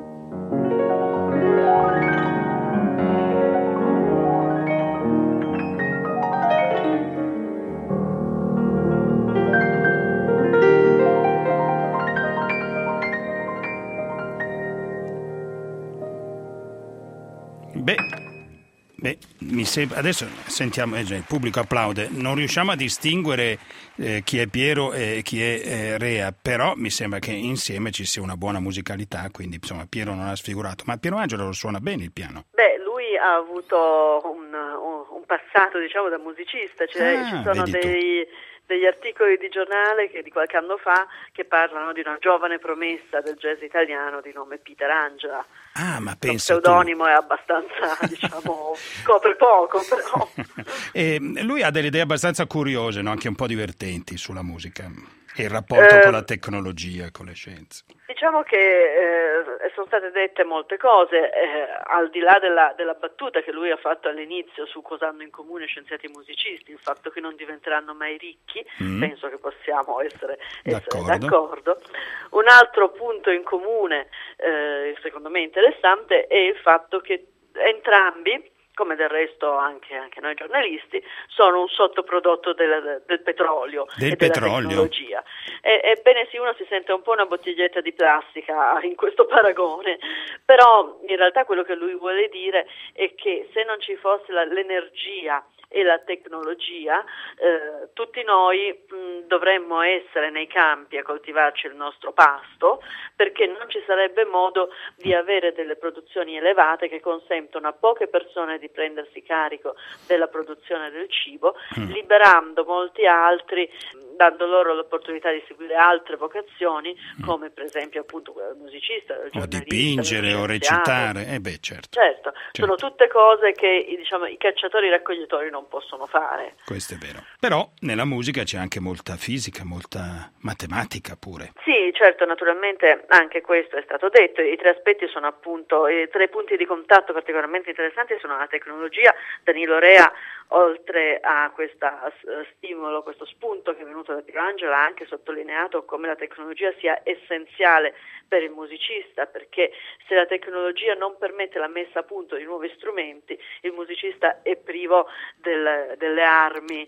Beh, beh, mi sembra, adesso sentiamo, eh, il pubblico applaude, non riusciamo a distinguere eh, chi è Piero e chi è eh, Rea, però mi sembra che insieme ci sia una buona musicalità, quindi insomma Piero non ha sfigurato, ma Piero Angelo lo suona bene il piano. Beh, lui ha avuto un, un, un passato, diciamo, da musicista, cioè ah, ci sono dei... degli articoli di giornale che di qualche anno fa che parlano di una giovane promessa del jazz italiano di nome Peter Angela. Ah, ma pensa lo pseudonimo tu. È abbastanza, diciamo, copre poco, però. E lui ha delle idee abbastanza curiose, no? Anche un po' divertenti sulla musica e il rapporto eh, con la tecnologia e con le scienze. Diciamo che eh, sono state dette molte cose, eh, al di là della, della battuta che lui ha fatto all'inizio su cosa hanno in comune scienziati e musicisti, il fatto che non diventeranno mai ricchi, mm. penso che possiamo essere, essere d'accordo. d'accordo. Un altro punto in comune, eh, secondo me interessante, è il fatto che entrambi, come del resto anche, anche noi giornalisti, sono un sottoprodotto del, del petrolio del e petrolio. della tecnologia. E, ebbene sì, uno si sente un po' una bottiglietta di plastica in questo paragone, però in realtà quello che lui vuole dire è che se non ci fosse la, l'energia e la tecnologia, eh, tutti noi mh, dovremmo essere nei campi a coltivarci il nostro pasto, perché non ci sarebbe modo di avere delle produzioni elevate che consentono a poche persone di prendersi carico della produzione del cibo, mm. liberando molti altri, dando loro l'opportunità di seguire altre vocazioni, mm. come per esempio appunto quella del musicista, del o dipingere o recitare. Eh beh, certo. certo. certo. Sono tutte cose che, diciamo, i cacciatori raccoglitori non possono fare. Questo è vero. Però nella musica c'è anche molta fisica, molta matematica pure. Sì, certo, naturalmente anche questo è stato detto. I tre aspetti sono appunto i tre punti di contatto particolarmente interessanti sono la tecnologia. Danilo Rea, oltre a questo stimolo, questo spunto che è venuto da Piero Angela, ha anche sottolineato come la tecnologia sia essenziale per il musicista, perché se la tecnologia non permette la messa a punto di nuovi strumenti, il musicista è privo del, delle armi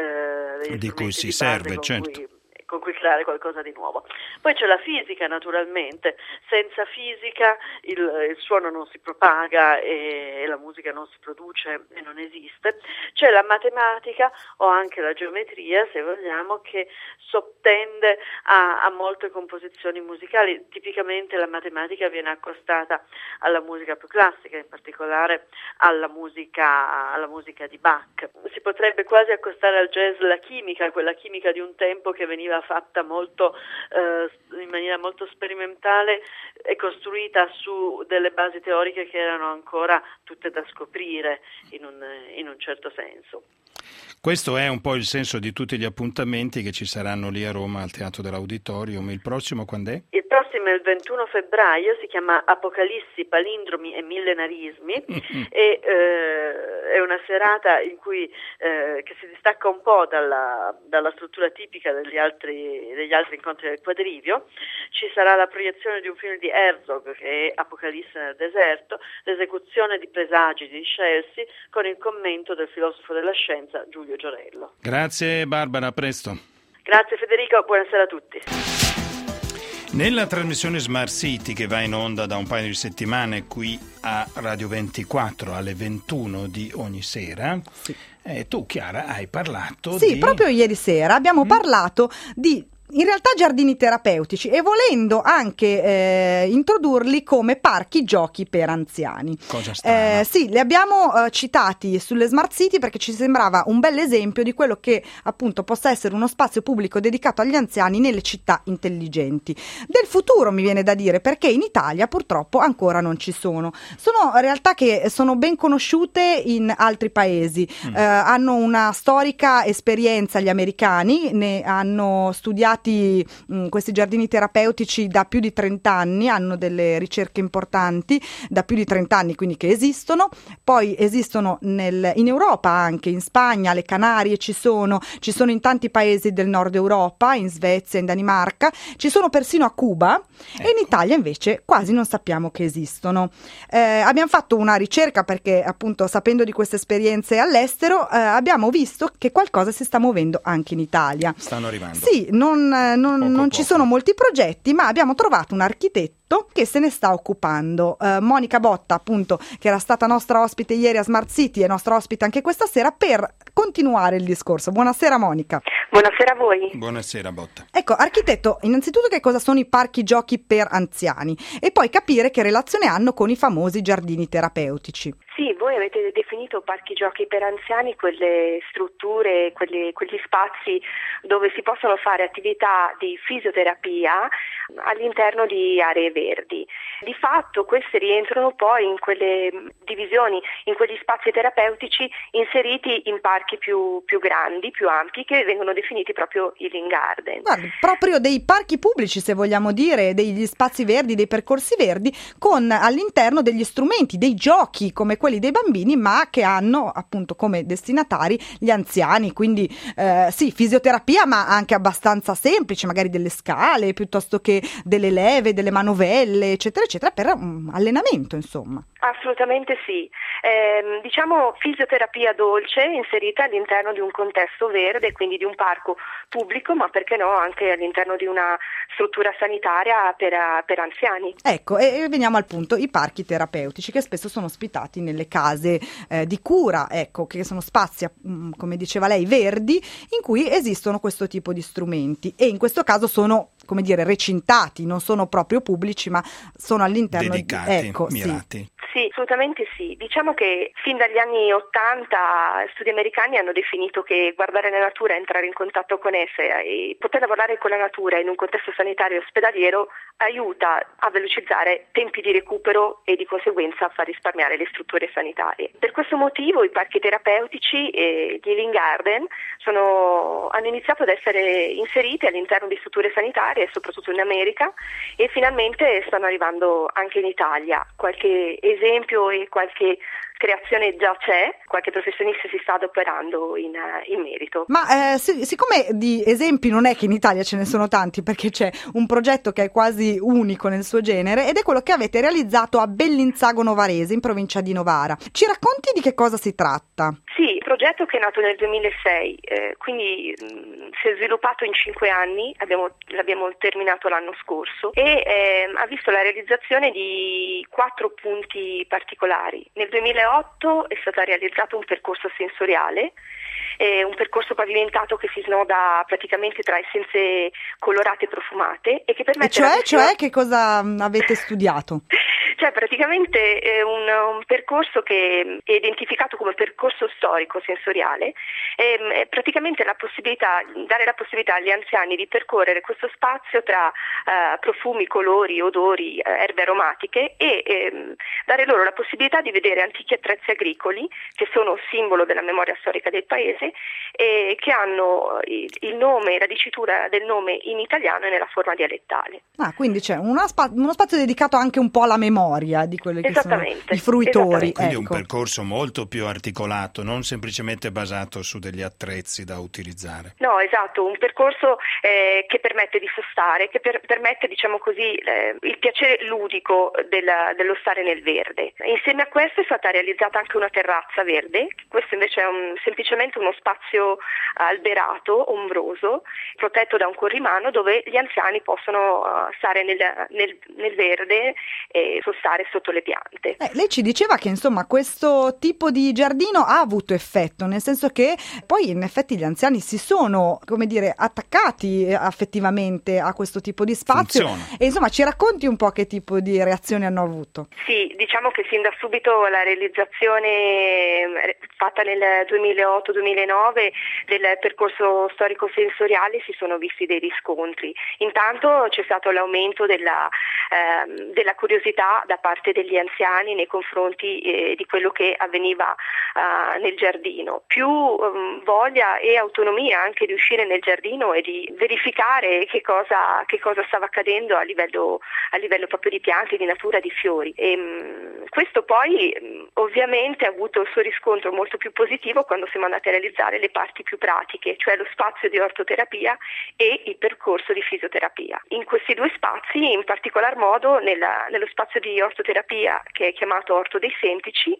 eh, di cui si serve, certo. Cui, con cui creare qualcosa di nuovo. Poi c'è la fisica, naturalmente. Senza fisica il, il suono non si propaga e, e la musica non si produce e non esiste. C'è la matematica o anche la geometria, se vogliamo, che sottende a, a molte composizioni musicali. Tipicamente la matematica viene accostata alla musica più classica, in particolare alla musica, alla musica di Bach. Si potrebbe quasi accostare al jazz la chimica, quella chimica di un tempo che veniva fatta molto eh, in maniera molto sperimentale e costruita su delle basi teoriche che erano ancora tutte da scoprire in un, in un certo senso. Questo è un po' il senso di tutti gli appuntamenti che ci saranno lì a Roma al Teatro dell'Auditorium. Il prossimo quando è? Il prossimo prossima è il ventuno febbraio, si chiama Apocalissi, Palindromi e Millenarismi e eh, è una serata in cui eh, che si distacca un po' dalla, dalla struttura tipica degli altri, degli altri incontri del quadrivio. Ci sarà la proiezione di un film di Herzog che è Apocalisse nel deserto, l'esecuzione di Presagi di Chelsea con il commento del filosofo della scienza Giulio Giorello. Grazie Barbara, a presto. Grazie Federico, buonasera a tutti. Nella trasmissione Smart City, che va in onda da un paio di settimane qui a Radio ventiquattro alle ventuno di ogni sera, sì. eh, tu Chiara hai parlato sì, di... proprio ieri sera abbiamo mm. parlato di in realtà giardini terapeutici e volendo anche eh, introdurli come parchi giochi per anziani. Cosa strana. Eh, sì, li abbiamo eh, citati sulle Smart City perché ci sembrava un bel esempio di quello che appunto possa essere uno spazio pubblico dedicato agli anziani nelle città intelligenti. Del futuro mi viene da dire, perché in Italia purtroppo ancora non ci sono. Sono realtà che sono ben conosciute in altri paesi, mm. eh, hanno una storica esperienza gli americani, ne hanno studiati Mh, questi giardini terapeutici da più di trenta anni, hanno delle ricerche importanti da più di trenta anni, quindi che esistono. Poi esistono nel, in Europa, anche in Spagna, le Canarie ci sono, ci sono in tanti paesi del nord Europa, in Svezia, in Danimarca, ci sono persino a Cuba, ecco. E in Italia invece quasi non sappiamo che esistono. Eh, abbiamo fatto una ricerca perché appunto sapendo di queste esperienze all'estero eh, abbiamo visto che qualcosa si sta muovendo anche in Italia. Stanno arrivando. Sì, non non, poco, non ci poco. sono molti progetti, ma abbiamo trovato un architetto che se ne sta occupando. Uh, Monica Botta, appunto, che era stata nostra ospite ieri a Smart City e nostra ospite anche questa sera per continuare il discorso. Buonasera Monica. Buonasera a voi. Buonasera Botta. Ecco, architetto, innanzitutto che cosa sono i parchi giochi per anziani e poi capire che relazione hanno con i famosi giardini terapeutici. Sì, voi avete definito parchi giochi per anziani quelle strutture, quelli, quegli spazi dove si possono fare attività di fisioterapia all'interno di aree verdi. Di fatto queste rientrano poi in quelle divisioni, in quegli spazi terapeutici inseriti in parchi più, più grandi, più ampi, che vengono definiti proprio healing garden. Guarda, proprio dei parchi pubblici, se vogliamo dire, degli spazi verdi, dei percorsi verdi, con all'interno degli strumenti, dei giochi come quelli dei bambini, ma che hanno appunto come destinatari gli anziani, quindi eh, sì, fisioterapia, ma anche abbastanza semplice, magari delle scale piuttosto che delle leve, delle manovelle, eccetera, eccetera, per um, allenamento, insomma. Assolutamente sì. Eh, diciamo fisioterapia dolce inserita all'interno di un contesto verde, quindi di un parco pubblico, ma perché no anche all'interno di una struttura sanitaria per, per anziani. Ecco, e, e veniamo al punto, i parchi terapeutici che spesso sono ospitati nelle case eh, di cura, ecco, che sono spazi, mh, come diceva lei, verdi, in cui esistono questo tipo di strumenti e in questo caso sono, come dire, recintati, non sono proprio pubblici, ma sono all'interno dedicati, di, ecco, mirati. Sì. Sì, assolutamente sì. Diciamo che fin dagli anni ottanta studi americani hanno definito che guardare la natura, entrare in contatto con essa e poter lavorare con la natura in un contesto sanitario e ospedaliero aiuta a velocizzare tempi di recupero e di conseguenza a far risparmiare le strutture sanitarie. Per questo motivo i parchi terapeutici e gli healing garden sono, hanno iniziato ad essere inseriti all'interno di strutture sanitarie, soprattutto in America, e finalmente stanno arrivando anche in Italia. Qualche esempio e qualche creazione già c'è, qualche professionista si sta adoperando in, in merito. Ma eh, sic- siccome di esempi non è che in Italia ce ne sono tanti, perché c'è un progetto che è quasi unico nel suo genere ed è quello che avete realizzato a Bellinzago Novarese in provincia di Novara. Ci racconti di che cosa si tratta? Sì, il progetto che è nato nel duemilasei, eh, quindi mh, si è sviluppato in cinque anni, abbiamo, l'abbiamo terminato l'anno scorso e eh, ha visto la realizzazione di quattro punti particolari. Nel duemilaotto è stato realizzato un percorso sensoriale, eh, un percorso pavimentato che si snoda praticamente tra essenze colorate e profumate e che permette... E cioè, visione... cioè che cosa avete studiato? Cioè praticamente è un, un percorso che è identificato come percorso storico sensoriale, è, è praticamente la possibilità, dare la possibilità agli anziani di percorrere questo spazio tra uh, profumi, colori, odori, uh, erbe aromatiche e ehm, dare loro la possibilità di vedere antiche attrezzi agricoli che sono simbolo della memoria storica del paese e che hanno il, il nome e la dicitura del nome in italiano e nella forma dialettale. Ah, quindi c'è una spa- uno spazio dedicato anche un po' alla memoria di quelli che sono i fruitori. Quindi ecco. un percorso molto più articolato, non semplicemente basato su degli attrezzi da utilizzare. No, esatto, un percorso eh, che permette di sostare, che per- permette, diciamo così, eh, il piacere ludico della, dello stare nel verde. E insieme a questo è stata realizzata anche una terrazza verde, questo invece è un, semplicemente uno spazio alberato, ombroso, protetto da un corrimano dove gli anziani possono uh, stare nel, nel, nel verde e sostare sotto le piante. Eh, lei ci diceva che insomma questo tipo di giardino ha avuto effetto, nel senso che poi in effetti gli anziani si sono, come dire, attaccati affettivamente a questo tipo di spazio. Funziona. E insomma ci racconti un po' che tipo di reazioni hanno avuto? Sì, diciamo che sin da subito la realizzazione fatta nel duemilaotto duemilanove del percorso storico-sensoriale si sono visti dei riscontri. Intanto c'è stato l'aumento della, ehm, della curiosità da parte degli anziani nei confronti eh, di quello che avveniva eh, nel giardino, più um, voglia e autonomia anche di uscire nel giardino e di verificare che cosa, che cosa stava accadendo a livello, a livello proprio di piante, di natura, di fiori. E, um, questo poi um, ovviamente ha avuto il suo riscontro molto più positivo quando siamo andati a realizzare le parti più pratiche, cioè lo spazio di ortoterapia e il percorso di fisioterapia. In questi due spazi, in particolar modo nella, nello spazio di ortoterapia che è chiamato Orto dei Semplici,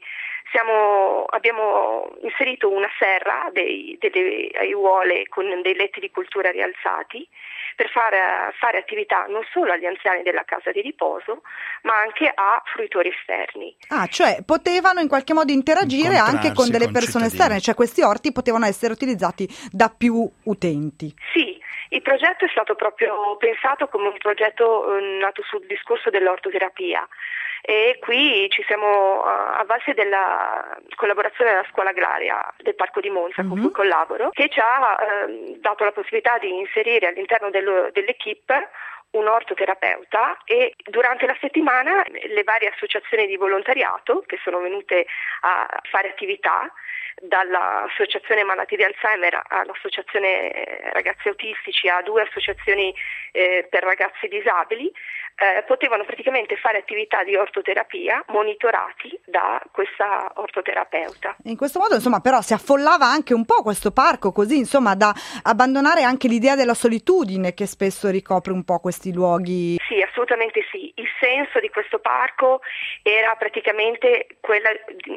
siamo, abbiamo inserito una serra, dei, delle aiuole con dei letti di cultura rialzati per fare, fare attività non solo agli anziani della casa di riposo ma anche a fruitori esterni. Ah, cioè potevano in qualche modo interagire anche con delle con persone cittadini. esterne, cioè questi orti potevano essere utilizzati da più utenti. Sì, il progetto è stato proprio pensato come un progetto eh, nato sul discorso dell'ortoterapia. E qui ci siamo uh, avvalsi della collaborazione della scuola agraria del Parco di Monza mm-hmm. con cui collaboro, che ci ha uh, dato la possibilità di inserire all'interno dello, dell'equipe un ortoterapeuta e durante la settimana le varie associazioni di volontariato che sono venute a fare attività, dall'associazione malati di Alzheimer all'associazione ragazzi autistici a due associazioni eh, per ragazzi disabili, eh, potevano praticamente fare attività di ortoterapia monitorati da questa ortoterapeuta. In questo modo insomma però si affollava anche un po' questo parco, così insomma da abbandonare anche l'idea della solitudine che spesso ricopre un po' questi luoghi. Sì, assolutamente sì. Il senso di questo parco era praticamente quella,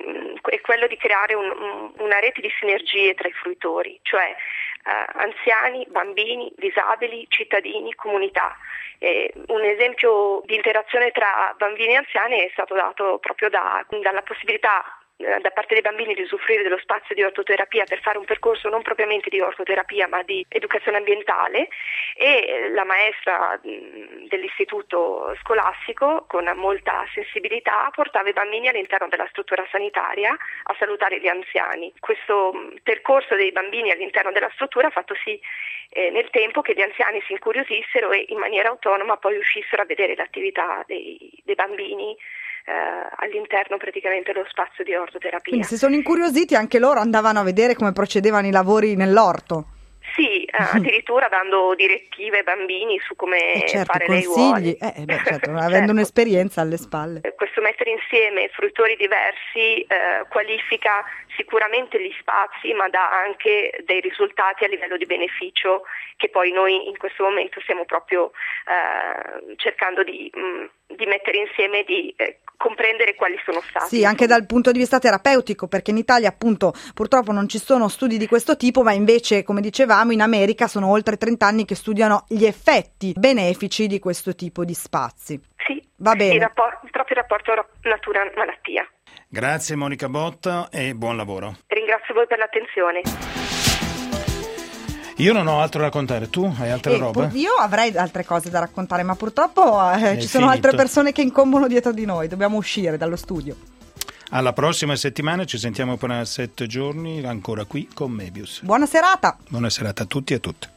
è quello di creare un, un, una rete di sinergie tra i fruitori, cioè eh, anziani, bambini, disabili, cittadini, comunità. Eh, un esempio di interazione tra bambini e anziani è stato dato proprio da, dalla possibilità da parte dei bambini di usufruire dello spazio di ortoterapia per fare un percorso non propriamente di ortoterapia ma di educazione ambientale, e la maestra dell'istituto scolastico con molta sensibilità portava i bambini all'interno della struttura sanitaria a salutare gli anziani. Questo percorso dei bambini all'interno della struttura ha fatto sì eh, nel tempo che gli anziani si incuriosissero e in maniera autonoma poi uscissero a vedere l'attività dei, dei bambini Eh, all'interno praticamente dello spazio di ortoterapia. Quindi se sono incuriositi anche loro andavano a vedere come procedevano i lavori nell'orto. Sì, eh, addirittura dando direttive ai bambini su come eh certo, fare consigli. le aiuole. Eh, beh, certo, avendo certo. un'esperienza alle spalle. Questo mettere insieme fruitori diversi eh, qualifica sicuramente gli spazi, ma dà anche dei risultati a livello di beneficio che poi noi in questo momento stiamo proprio eh, cercando di, mh, di mettere insieme e di eh, comprendere quali sono stati. Sì, anche dal punto di vista terapeutico, perché in Italia appunto purtroppo non ci sono studi di questo tipo, ma invece, come dicevamo, in America sono oltre trenta anni che studiano gli effetti benefici di questo tipo di spazi. Sì, va bene. Il rapport- proprio il rapporto natura-malattia. Grazie Monica Botta e buon lavoro. Ringrazio voi per l'attenzione. Io non ho altro da raccontare, tu hai altre eh, robe? Io avrei altre cose da raccontare, ma purtroppo eh, ci sono finito. altre persone che incombono dietro di noi, dobbiamo uscire dallo studio. Alla prossima settimana, ci sentiamo per sette giorni ancora qui con Mebius. Buona serata. Buona serata a tutti e a tutte.